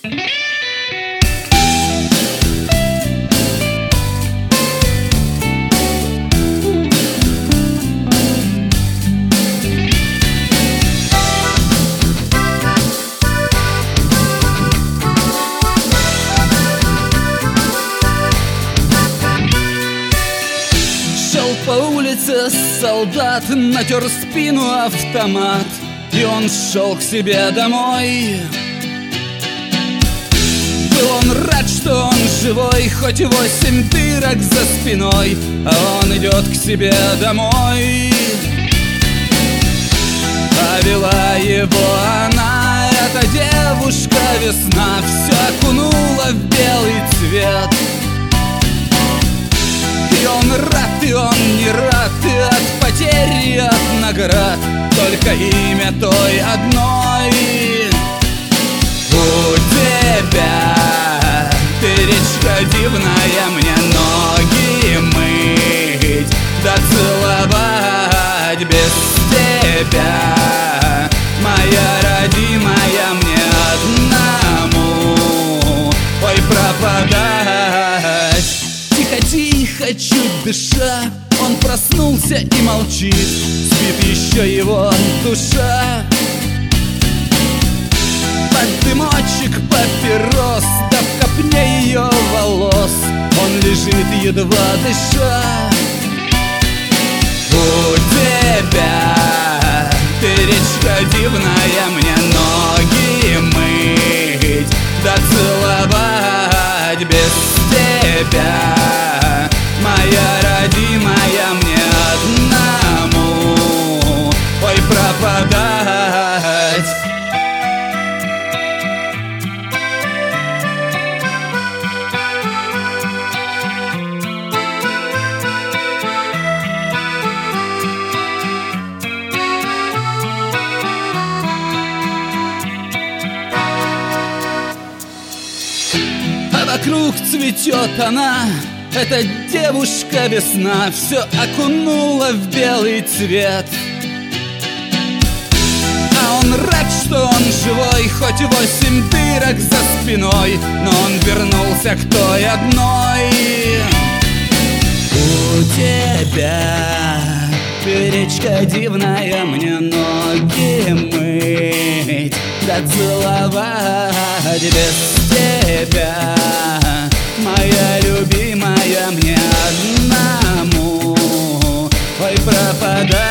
По улице солдат, натер спину автомат, и он шел к себе домой. Был он рад, что он живой, хоть и 8 дырок за спиной, а он идет к себе домой. А вела его она, эта девушка-весна, все окунула в белый цвет. И он рад, и он не рад, и от потери, и от наград, только имя той одной. У тебя, ты речка дивная, мне ноги мыть, да целовать без тебя, моя родимая, мне одному, ой, пропадать. Тихо-тихо, чуть дыша, он проснулся и молчит, спит еще его душа. Под дымочек папирос, да в копне ее волос он лежит, едва дыша. У тебя, ты речка дивная, мне ноги мыть, да целовать без тебя, моя родимая, мне одному, ой, пропадать. Вокруг цветет она, эта девушка-весна, все окунула в белый цвет. А он рад, что он живой, хоть и 8 дырок за спиной, но он вернулся к той одной. У тебя, ты речка дивная, мне ноги мыть, да целовать без тебя, моя любимая, мне одному, ой, пропадать.